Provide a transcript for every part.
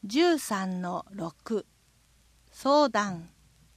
13-6相談。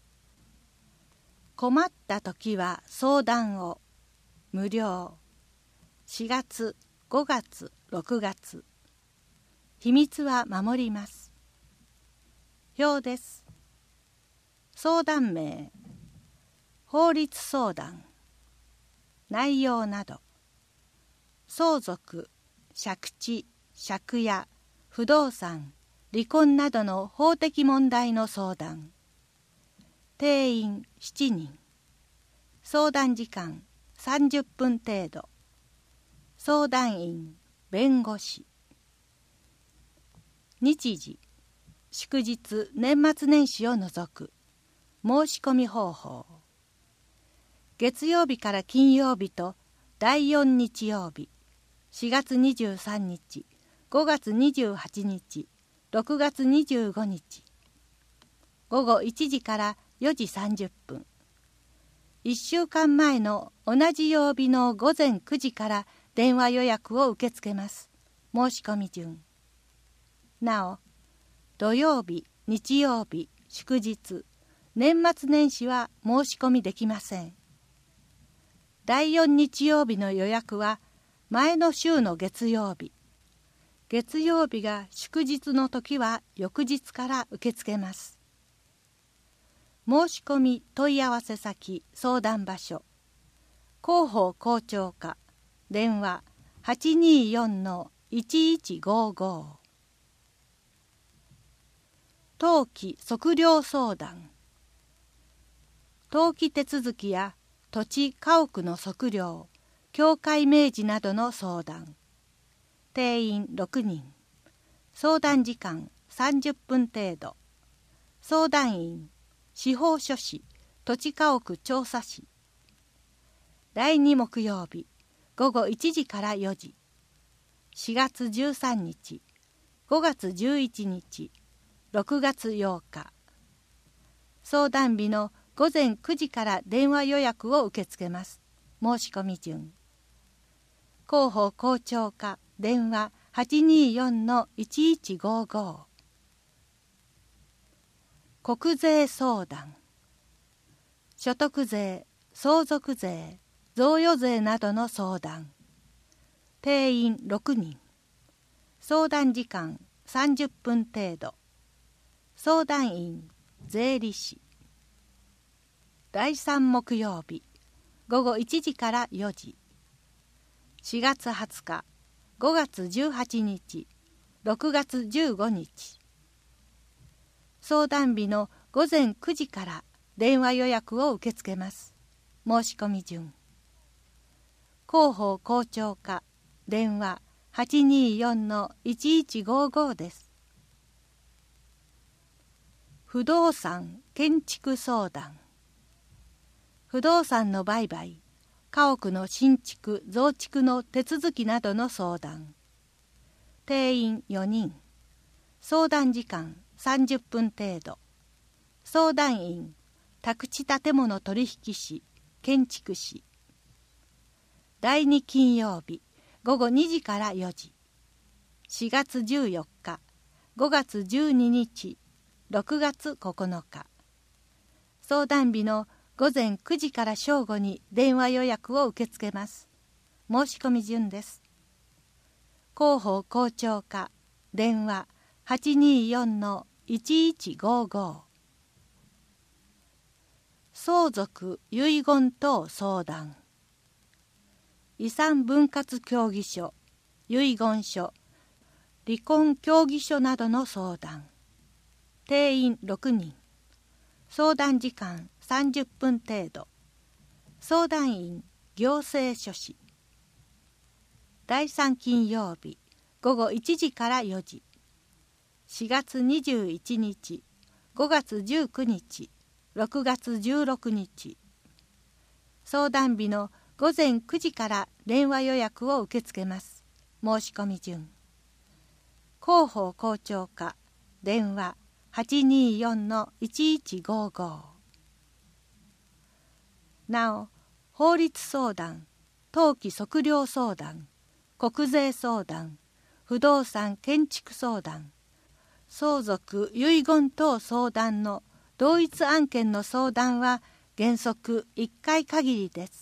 困ったときは相談を。無料。4月、5月、6月。秘密は守ります。表です。相談名。法律相談。内容など。相続、借地、借家、不動産、離婚などの法的問題の相談。定員7人。相談時間30分程度。相談員、弁護士。日時、祝日、年末年始を除く。申し込み方法。月曜日から金曜日と第4日曜日、4月23日、5月28日、6月25日。午後1時から4時30分。1週間前の同じ曜日の午前9時から電話予約を受け付けます。申し込み順。なお、土曜日、日曜日、祝日、年末年始は申し込みできません。第4日曜日の予約は前の週の月曜日。月曜日が祝日の時は翌日から受け付けます。申し込み問い合わせ先相談場所。広報校長課電話 824-1155。登記測量相談。登記手続きや土地家屋の測量、境界明示などの相談。定員6人。相談時間30分程度。相談員、司法書士、土地家屋調査士。第2木曜日、午後1時から4時。4月13日、5月11日、6月8日。相談日の午前9時から電話予約を受け付けます。申し込み順。広報校長課電話 824-1155。国税相談。所得税、相続税、贈与税などの相談。定員6人。相談時間30分程度。相談員、税理士。第3木曜日、午後1時から4時。4月20日、5月18日、6月15日。相談日の午前9時から電話予約を受け付けます。申し込み順。広報校長課電話 824-1155 です。不動産建築相談。不動産の売買、家屋の新築増築の手続きなどの相談。定員4人。相談時間30分程度。相談員、宅地建物取引士、建築士。第2金曜日、午後2時から4時。4月14日、5月12日、6月9日。相談日の午前9時から正午に電話予約を受け付けます。申し込み順です。広報校長課電話 824-1155。相続遺言等相談。遺産分割協議書、遺言書、離婚協議書などの相談。定員6人。相談時間30分程度。相談員、行政書士。第3金曜日、午後1時から4時。4月21日、5月19日、6月16日。相談日の午前9時から電話予約を受け付けます。申し込み順。広報校長課電話 824-1155。なお、法律相談、登記測量相談、国税相談、不動産建築相談、 相続遺言等相談の同一案件の相談は原則1回限りです。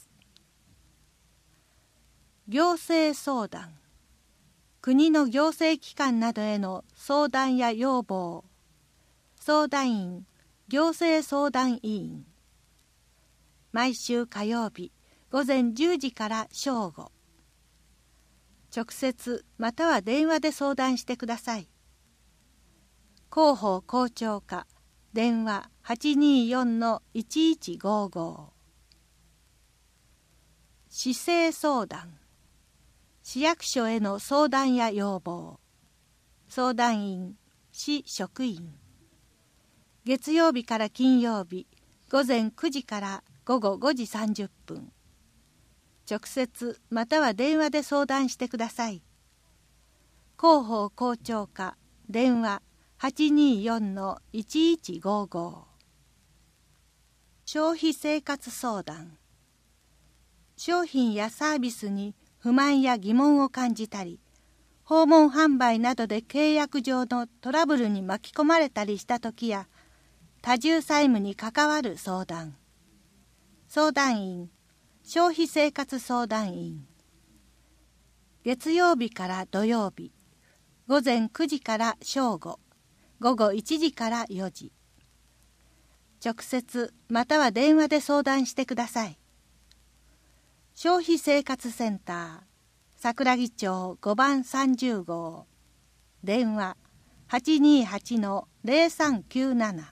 行政相談、国の行政機関などへの相談や要望。相談員、行政相談委員。毎週火曜日午前10時から正午。直接または電話で相談してください。広報校長課、電話 824-1155。市政相談、市役所への相談や要望。相談員、市職員。月曜日から金曜日午前9時から午後5時30分。直接または電話で相談してください。広報校長課、電話 824-1155。消費生活相談、商品やサービスに不満や疑問を感じたり、訪問販売などで契約上のトラブルに巻き込まれたりしたときや、多重債務に関わる相談。相談員、消費生活相談員。月曜日から土曜日、午前9時から正午、午後1時から4時。直接または電話で相談してください。消費生活センター、桜木町5番30号。電話 828-0397。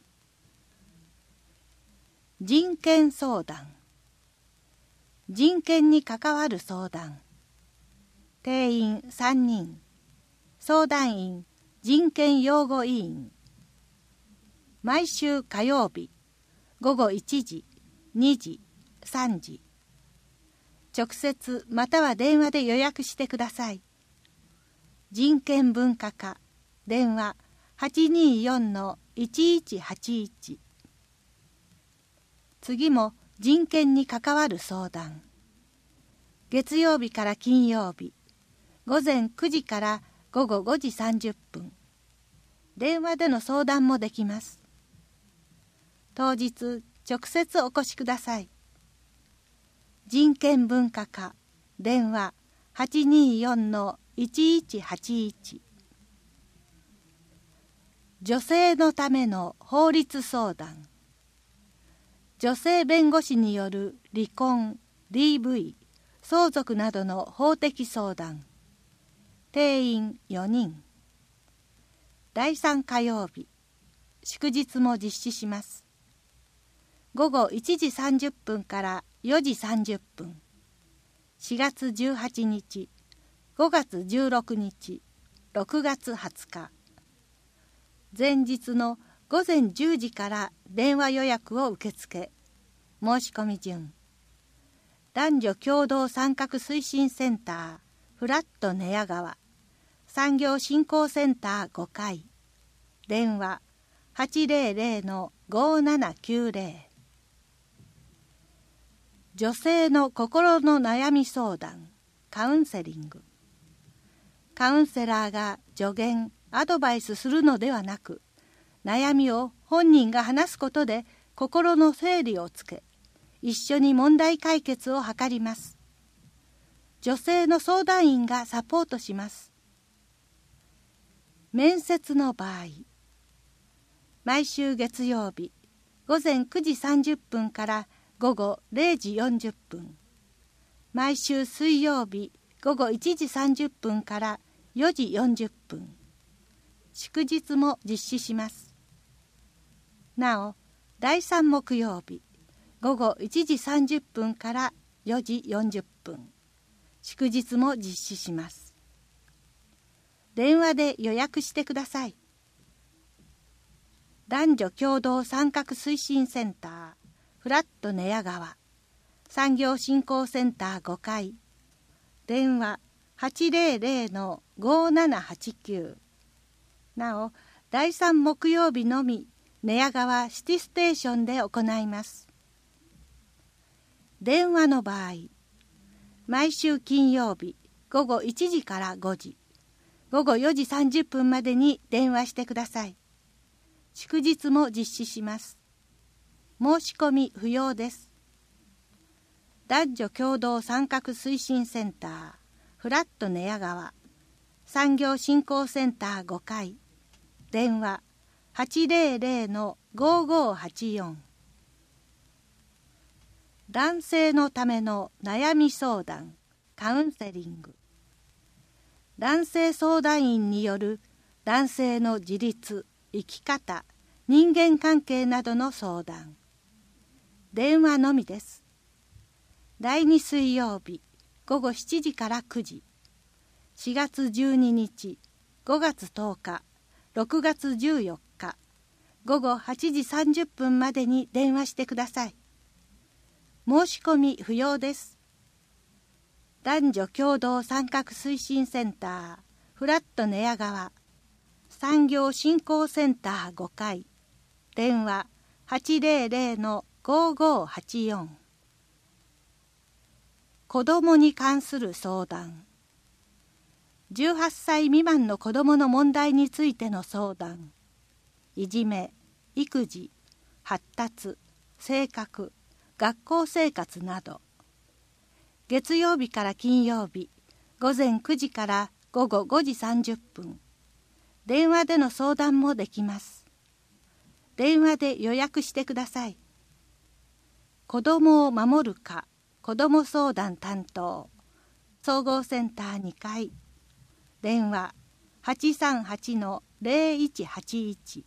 人権相談、人権に関わる相談。定員3人。相談員、人権擁護委員。毎週火曜日午後1時、2時、3時。直接または電話で予約してください。人権文化課、電話 824-1181。次も人権に関わる相談。月曜日から金曜日、午前9時から午後5時30分。電話での相談もできます。当日直接お越しください。人権文化課、電話 824-1181。女性のための法律相談。女性弁護士による離婚、DV、相続などの法的相談。定員4人。第3火曜日、祝日も実施します。午後1時30分から4時30分。4月18日、5月16日、6月20日。前日の午前10時から電話予約を受付。申し込み順。男女共同参画推進センター、フラット寝屋川。産業振興センター5階。電話 800-5790。女性の心の悩み相談、カウンセリング。カウンセラーが助言、アドバイスするのではなく、悩みを本人が話すことで心の整理をつけ、一緒に問題解決を図ります。女性の相談員がサポートします。面接の場合、毎週月曜日午前9時30分から午後0時40分、毎週水曜日午後1時30分から4時40分、祝日も実施します。なお、第3木曜日午後1時30分から4時40分、祝日も実施します。電話で予約してください。男女共同参画推進センター、フラット寝屋川。産業振興センター5階。電話 800-5789。なお、第3木曜日のみ寝屋川シティステーションで行います。電話の場合、毎週金曜日午後1時から5時、 午後4時30分までに電話してください。祝日も実施します。申し込み不要です。男女共同参画推進センターフラット寝屋川産業振興センター5階電話 800-5584 男性のための悩み相談カウンセリング男性相談員による男性の自立、生き方、人間関係などの相談電話のみです。第2水曜日午後7時から9時4月12日5月10日6月14日午後8時30分までに電話してください。申し込み不要です。男女共同参画推進センターフラット寝屋川産業振興センター5階電話 800-5584 子どもに関する相談18歳未満の子どもの問題についての相談いじめ、育児、発達、性格、学校生活など月曜日から金曜日午前9時から午後5時30分電話での相談もできます。電話で予約してください。子どもを守る課子ども相談担当総合センター2階電話 838-0181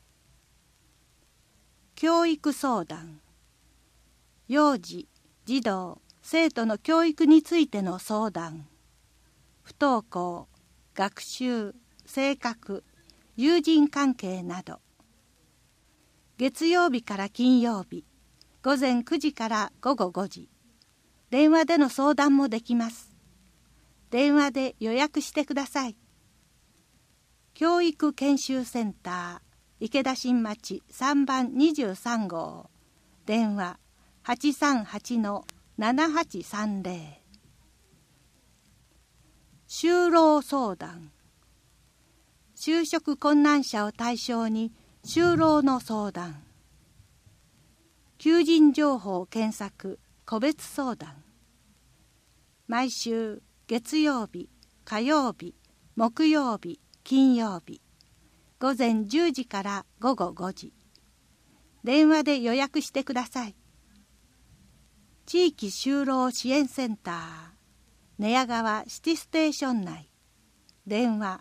教育相談幼児、児童、生徒の教育についての相談不登校、学習、性格、友人関係など月曜日から金曜日午前9時から午後5時電話での相談もできます。電話で予約してください。教育研修センター池田新町3番23号電話 838-7830 就労相談就職困難者を対象に就労の相談求人情報検索個別相談毎週月曜日、火曜日、木曜日、金曜日午前10時から午後5時電話で予約してください。地域就労支援センター寝屋川シティステーション内電話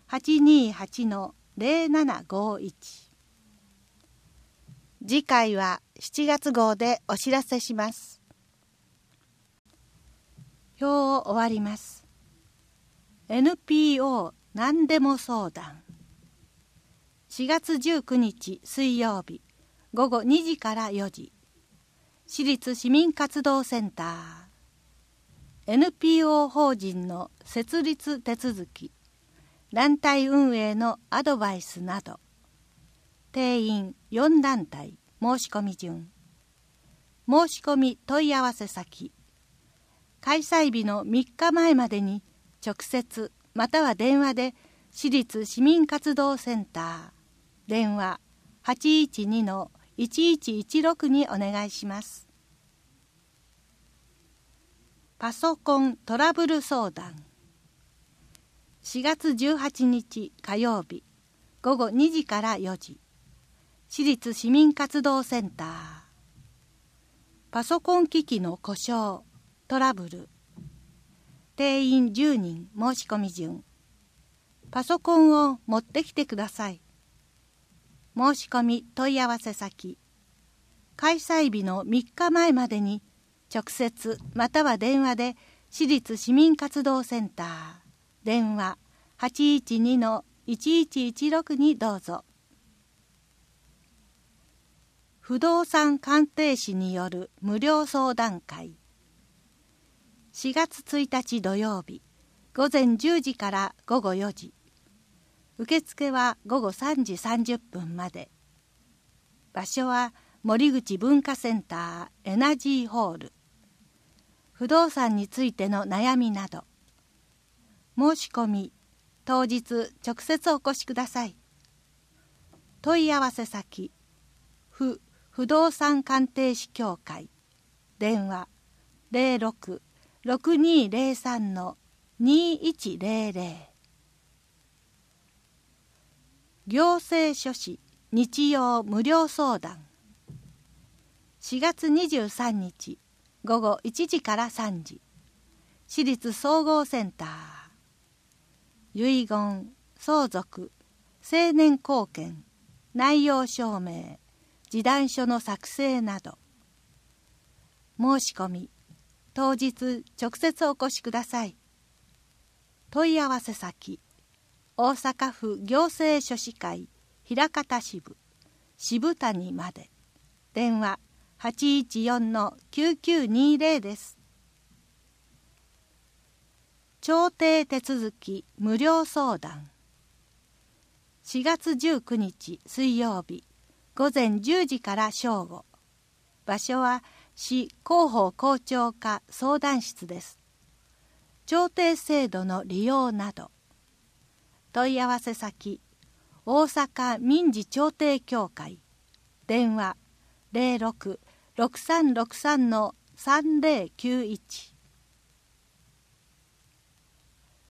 828-0751 次回は7月号でお知らせします。表を終わります。 NPO 何でも相談4月19日水曜日午後2時から4時私立市民活動センター NPO 法人の設立手続き団体運営のアドバイスなど定員4団体申し込み順申し込み問い合わせ先開催日の3日前までに直接または電話で私立市民活動センター電話 812-1116 にお願いします。パソコントラブル相談4月18日火曜日午後2時から4時私立市民活動センターパソコン機器の故障トラブル定員10人申し込み順パソコンを持ってきてください。申し込み問い合わせ先開催日の3日前までに直接または電話で私立市民活動センター電話 812-1116 にどうぞ。不動産鑑定士による無料相談会4月1日土曜日午前10時から午後4時受付は午後3時30分まで場所は森口文化センターエナジーホール不動産についての悩みなど申し込み当日直接お越しください。問い合わせ先、不動産鑑定士協会、電話06-6203-2100。行政書士日曜無料相談。4月23日午後1時から3時、私立総合センター。遺言、相続、成年後見、内容証明、示談書の作成など。申し込み、当日直接お越しください。問い合わせ先、大阪府行政書士会枚方支部渋谷まで。電話814-9920です。調停手続き無料相談。4月19日水曜日午前10時から正午。場所は市広報校長課相談室です。調停制度の利用など。問い合わせ先、大阪民事調停協会。電話06-6363-3091。